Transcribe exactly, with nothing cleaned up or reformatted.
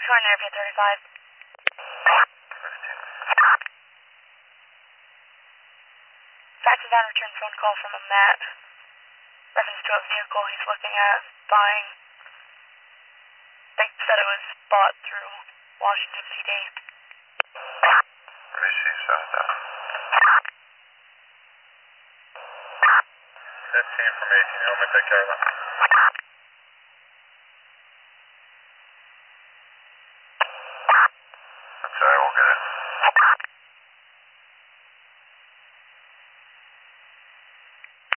Going there, P thirty-five. Faxes down return phone call from a Matt. Reference to a vehicle he's looking at buying. They said it was bought through Washington P D. Let me see, so that. That's the information. You want me to take care of that?